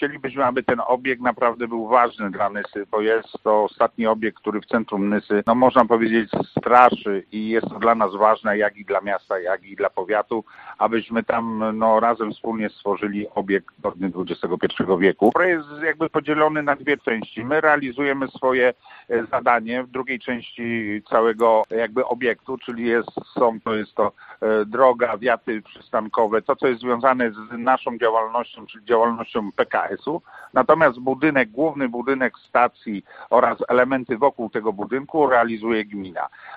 Chcielibyśmy, aby ten obiekt naprawdę był ważny dla Nysy, bo jest to ostatni obiekt, który w centrum Nysy, no można powiedzieć, straszy i jest to dla nas ważne, jak i dla miasta, jak i dla powiatu, abyśmy tam razem wspólnie stworzyli obiekt godny XXI wieku. Projekt jest jakby podzielony na dwie części. My realizujemy swoje zadanie w drugiej części całego jakby obiektu, czyli jest to droga, wiaty przystankowe, to co jest związane z naszą działalnością, czyli działalnością PKS-u. Natomiast główny budynek stacji oraz elementy wokół tego budynku realizuje gmina.